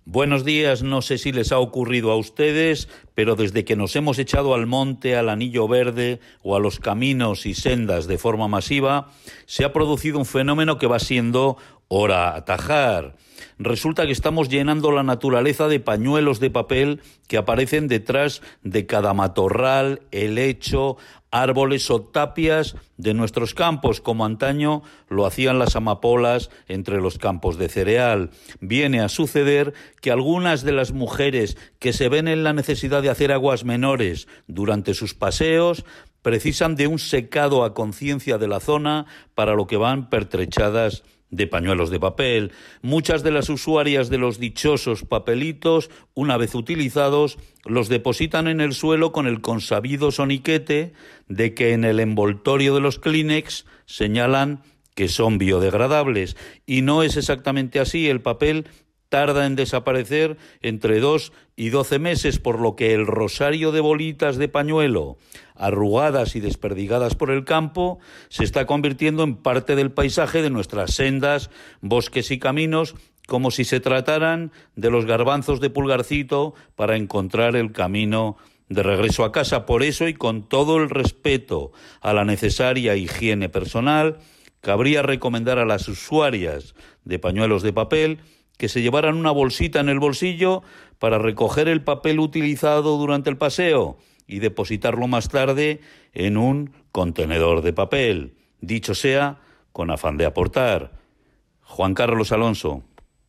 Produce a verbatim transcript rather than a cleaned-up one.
Buenos días, no sé si les ha ocurrido a ustedes, pero desde que nos hemos echado al monte, al anillo verde o a los caminos y sendas de forma masiva, se ha producido un fenómeno que va siendo hora atajar. Resulta que estamos llenando la naturaleza de pañuelos de papel que aparecen detrás de cada matorral, helecho, árboles o tapias de nuestros campos, como antaño lo hacían las amapolas entre los campos de cereal. Viene a suceder que algunas de las mujeres que se ven en la necesidad de hacer aguas menores durante sus paseos precisan de un secado a conciencia de la zona, para lo que van pertrechadas de pañuelos de papel. Muchas de las usuarias de los dichosos papelitos, una vez utilizados, los depositan en el suelo con el consabido soniquete de que en el envoltorio de los Kleenex señalan que son biodegradables. Y no es exactamente así. El papel tarda en desaparecer entre dos y doce meses, por lo que el rosario de bolitas de pañuelo, arrugadas y desperdigadas por el campo, se está convirtiendo en parte del paisaje de nuestras sendas, bosques y caminos, como si se trataran de los garbanzos de Pulgarcito para encontrar el camino de regreso a casa. Por eso, y con todo el respeto a la necesaria higiene personal, cabría recomendar a las usuarias de pañuelos de papel que se llevaran una bolsita en el bolsillo para recoger el papel utilizado durante el paseo y depositarlo más tarde en un contenedor de papel. Dicho sea, con afán de aportar. Juan Carlos Alonso.